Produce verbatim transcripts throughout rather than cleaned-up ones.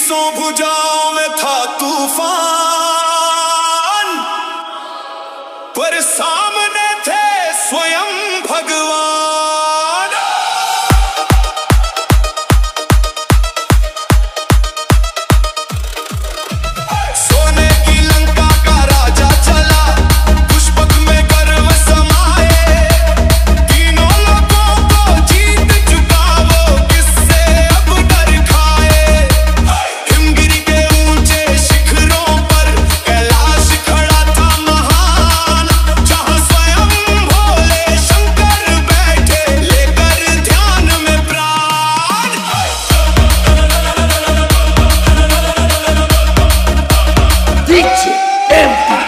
बीसों भुजाओं में था तूफान, पर सामने थे स्वयं भगवान। सोने की लंका का राजा चला, पुष्पक में गर्व समाए, तीनों लोगों को जीत चुका वो, किससे अब डर खाए। हिमगिरी के ऊंचे शिखरों पर कैलाश खड़ा था महान, जहां स्वयं भोले शंकर बैठे लेकर ध्यान में प्राण। डीजे एमपी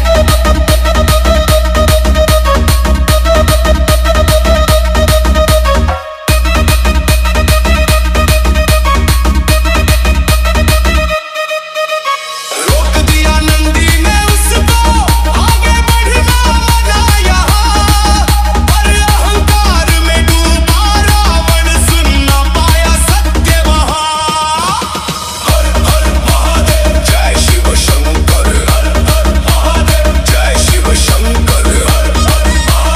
रोक दिया नंदी ने उसको, आगे बढ़ना मना यहाँ, पर अहंकार में डूबा रावण, सुन न पाया सत्य वहाँ। हर हर महादेव जय शिव शंकर, हर हर महादेव जय शिव शंकर, हर हर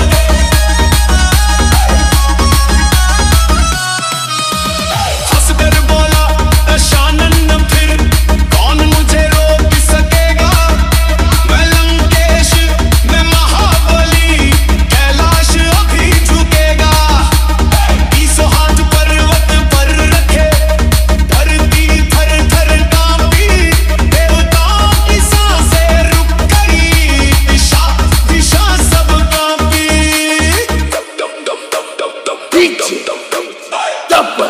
महादेव। हंसकर बोला दशानन फिर, कौन मुझे रोक सकेगा। मैं लंकेश मैं महाबली, कैलाश अभी झुकेगा। बीसों हाथ पर्वत पर रखे, धरती थर थर कांपी, देवताओं की सांसें रुक गई, दिशा दिशा सब कांपी। डीजे डब्बा